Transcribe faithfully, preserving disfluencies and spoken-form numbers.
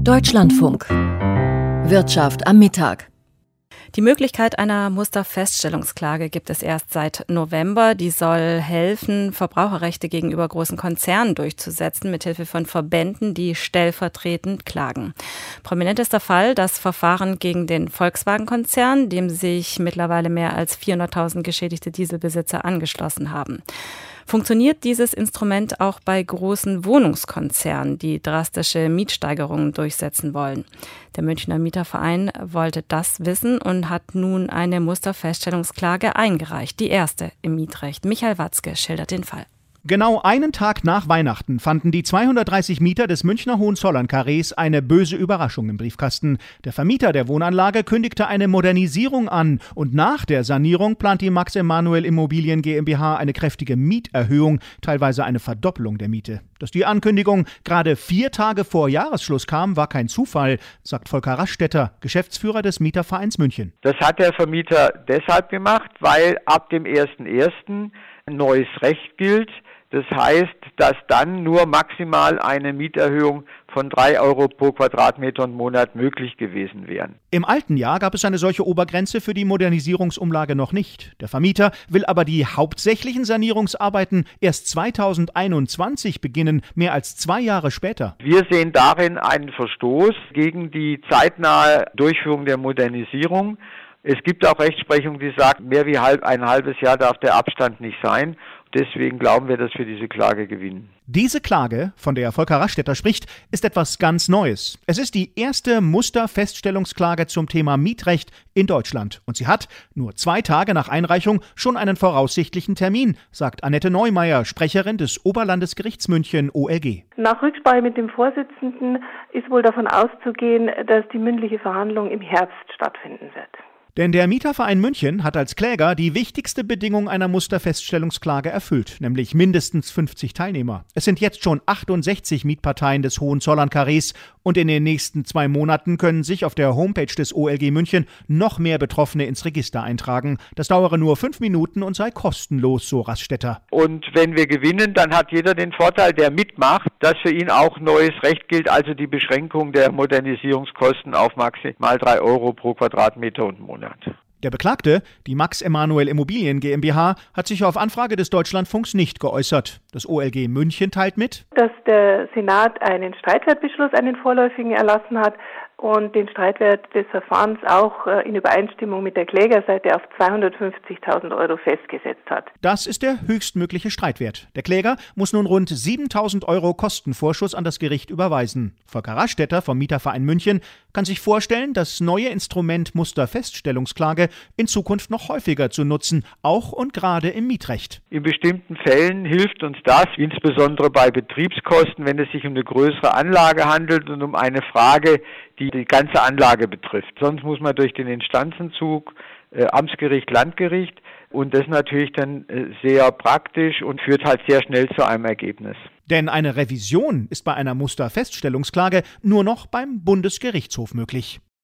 Deutschlandfunk. Wirtschaft am Mittag. Die Möglichkeit einer Musterfeststellungsklage gibt es erst seit November. Die soll helfen, Verbraucherrechte gegenüber großen Konzernen durchzusetzen, mithilfe von Verbänden, die stellvertretend klagen. Prominentester Fall das Verfahren gegen den Volkswagen-Konzern, dem sich mittlerweile mehr als vierhunderttausend geschädigte Dieselbesitzer angeschlossen haben. Funktioniert dieses Instrument auch bei großen Wohnungskonzernen, die drastische Mietsteigerungen durchsetzen wollen? Der Münchner Mieterverein wollte das wissen und hat nun eine Musterfeststellungsklage eingereicht, die erste im Mietrecht. Michael Watzke schildert den Fall. Genau einen Tag nach Weihnachten fanden die zweihundertdreißig Mieter des Münchner Hohenzollern-Karrees eine böse Überraschung im Briefkasten. Der Vermieter der Wohnanlage kündigte eine Modernisierung an und nach der Sanierung plant die Max Emanuel Immobilien GmbH eine kräftige Mieterhöhung, teilweise eine Verdoppelung der Miete. Dass die Ankündigung gerade vier Tage vor Jahresschluss kam, war kein Zufall, sagt Volker Raschstetter, Geschäftsführer des Mietervereins München. Das hat der Vermieter deshalb gemacht, weil ab dem ersten ersten ein neues Recht gilt. Das heißt, dass dann nur maximal eine Mieterhöhung von drei Euro pro Quadratmeter und Monat möglich gewesen wären. Im alten Jahr gab es eine solche Obergrenze für die Modernisierungsumlage noch nicht. Der Vermieter will aber die hauptsächlichen Sanierungsarbeiten erst zweitausendeinundzwanzig beginnen, mehr als zwei Jahre später. Wir sehen darin einen Verstoß gegen die zeitnahe Durchführung der Modernisierung. Es gibt auch Rechtsprechung, die sagt, mehr wie halb, ein halbes Jahr darf der Abstand nicht sein. Deswegen glauben wir, dass wir diese Klage gewinnen. Diese Klage, von der Volker Raschstetter spricht, ist etwas ganz Neues. Es ist die erste Musterfeststellungsklage zum Thema Mietrecht in Deutschland. Und sie hat, nur zwei Tage nach Einreichung, schon einen voraussichtlichen Termin, sagt Annette Neumeier, Sprecherin des Oberlandesgerichts München O L G. Nach Rücksprache mit dem Vorsitzenden ist wohl davon auszugehen, dass die mündliche Verhandlung im Herbst stattfinden wird. Denn der Mieterverein München hat als Kläger die wichtigste Bedingung einer Musterfeststellungsklage erfüllt, nämlich mindestens fünfzig Teilnehmer. Es sind jetzt schon achtundsechzig Mietparteien des Hohenzollern-Karrees und in den nächsten zwei Monaten können sich auf der Homepage des O L G München noch mehr Betroffene ins Register eintragen. Das dauere nur fünf Minuten und sei kostenlos, so Raschstetter. Und wenn wir gewinnen, dann hat jeder den Vorteil, der mitmacht, dass für ihn auch neues Recht gilt, also die Beschränkung der Modernisierungskosten auf maximal drei Euro pro Quadratmeter und Monat. Der Beklagte, die Max Emanuel Immobilien GmbH, hat sich auf Anfrage des Deutschlandfunks nicht geäußert. Das O L G München teilt mit, dass der Senat einen Streitwertbeschluss, einen vorläufigen erlassen hat und den Streitwert des Verfahrens auch in Übereinstimmung mit der Klägerseite auf zweihundertfünfzigtausend Euro festgesetzt hat. Das ist der höchstmögliche Streitwert. Der Kläger muss nun rund siebentausend Euro Kostenvorschuss an das Gericht überweisen. Volker Raschstetter vom Mieterverein München kann sich vorstellen, das neue Instrument Musterfeststellungsklage in Zukunft noch häufiger zu nutzen, auch und gerade im Mietrecht. In bestimmten Fällen hilft uns das, insbesondere bei Betriebskosten, wenn es sich um eine größere Anlage handelt und um eine Frage, die die ganze Anlage betrifft. Sonst muss man durch den Instanzenzug, äh, Amtsgericht, Landgericht und das natürlich dann äh, sehr praktisch und führt halt sehr schnell zu einem Ergebnis. Denn eine Revision ist bei einer Musterfeststellungsklage nur noch beim Bundesgerichtshof möglich.